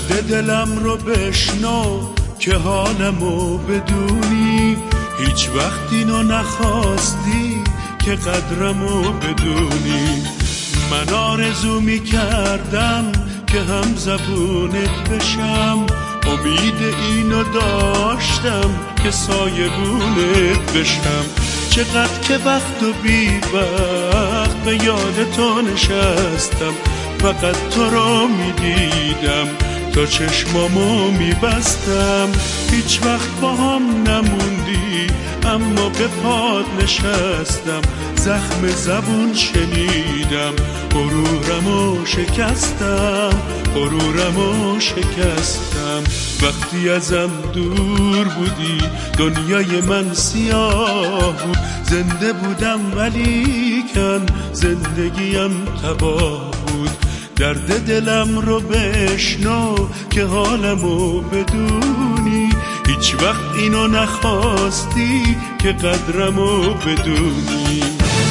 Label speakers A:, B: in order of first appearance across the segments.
A: درد دلم رو بشنو که حالمو بدونی، هیچ وقت اینو نخواستی که قدرمو بدونی. من آرزو میکردم که هم زبونت بشم، امید اینو داشتم که سایبونت بشم. چقدر که وقت و بی وقت به یاد تو نشستم، فقط تو رو میدیدم تا چشمامو میبستم. هیچ وقت با هم نموندی اما به پات نشستم، زخم زبون شنیدم، غرورمو شکستم، غرورمو شکستم. وقتی ازم دور بودی دنیای من سیاه بود، زنده بودم ولیکن زندگیم تباه بود. درد دلم رو بشنو که حالمو بدونی، هیچ وقت اینو نخواستی که قدرمو بدونی.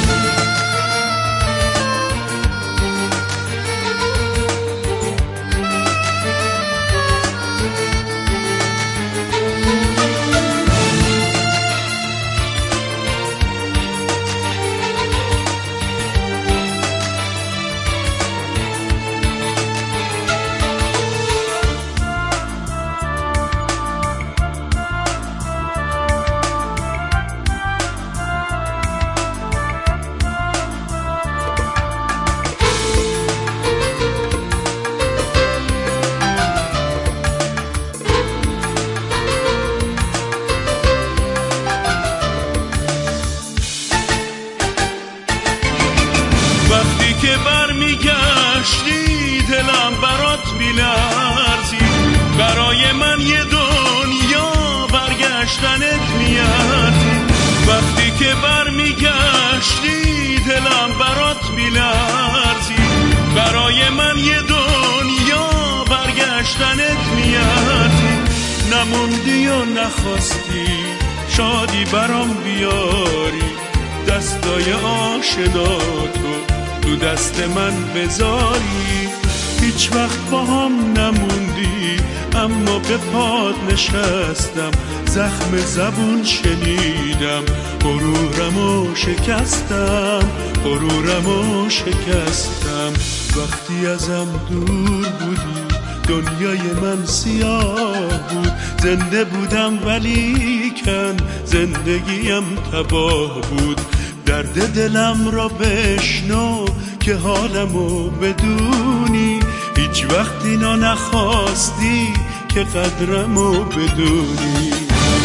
B: وقتی که برمیگشتی دلم برات میلرزید، برای من یه دنیا برگشتنت میارزید. وقتی که برمیگشتی دلم برات میلرزید، برای من یه دنیا برگشتنت میارزید. نموندی و نخواستی شادی برام بیاری، دستای آشنا تو دست من بذاری. هیچ وقت با هم نموندی اما به پات نشستم، زخم زبون شنیدم، غرورمو شکستم، غرورمو شکستم. وقتی ازم دور بودی دنیای من سیاه بود، زنده بودم ولیکن زندگیم تباه بود. درد دلم را بشنو که حالمو بدونی، هیچ وقت اینو نخواستی که قدرمو بدونی.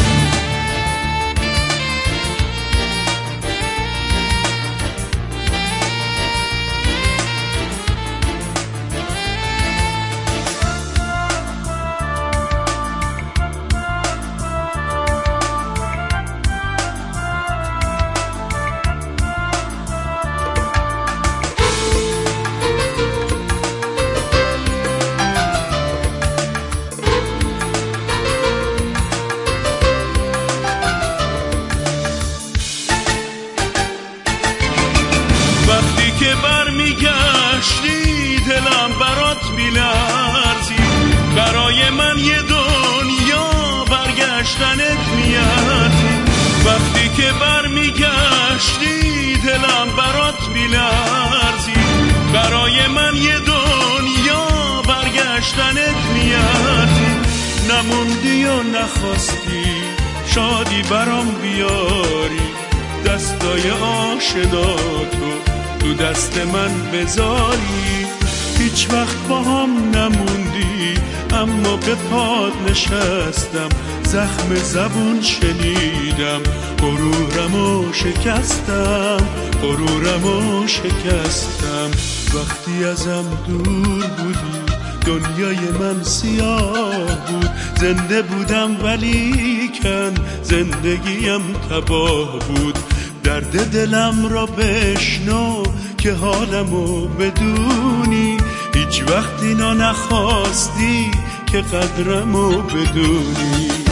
B: وقتی که برمیگشتی دلم برات میلرزید، برای من یه دنیا برگشتنت میارزید. وقتی که برمیگشتی دلم برات میلرزید، برای من یه دنیا برگشتنت میارزید. نموندی و نخواستی شادی برام بیاری، دستای آشنا تو دست من بذاری. هیچ وقت با هم نموندی اما به پات نشستم، زخم زبون شنیدم، غرورمو شکستم، غرورمو شکستم. وقتی ازم دور بودی دنیای من سیاه بود، زنده بودم ولیکن زندگیم تباه بود. درد دلم را بشنو که حالمو بدونی، هیچ وقت اینو نخواستی که قدرمو بدونی.